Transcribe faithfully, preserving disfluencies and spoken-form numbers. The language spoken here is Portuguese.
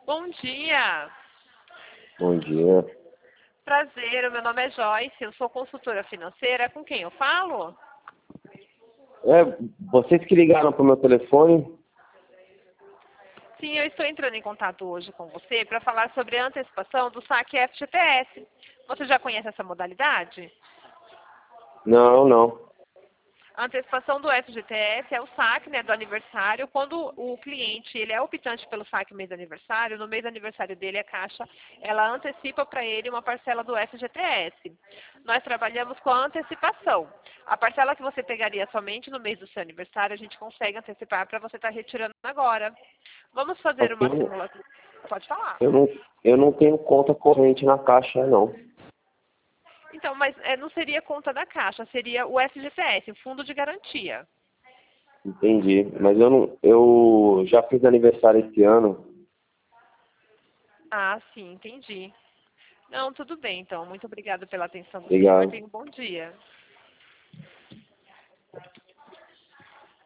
Bom dia. Bom dia. Prazer, o meu nome é Joyce, eu sou consultora financeira. Com quem eu falo? É, vocês que ligaram para o meu telefone? Sim, eu estou entrando em contato hoje com você para falar sobre a antecipação do saque F G T S. Você já conhece essa modalidade? Não, não. A antecipação do F G T S é o saque, né, do aniversário. Quando o cliente ele é optante pelo saque mês de aniversário, no mês de aniversário dele, a Caixa ela antecipa para ele uma parcela do F G T S. Nós trabalhamos com a antecipação. A parcela que você pegaria somente no mês do seu aniversário, a gente consegue antecipar para você estar retirando agora. Vamos fazer uma Eu, simulação. Pode falar. eu, não, eu não tenho conta corrente na Caixa, não. Então, mas é, não seria conta da Caixa, seria o F G T S, o Fundo de Garantia. Entendi. Mas eu não. Eu já fiz aniversário esse ano. Ah, sim, entendi. Não, tudo bem, então. Muito obrigada pela atenção do senhor. Obrigado. Tenha um bom dia.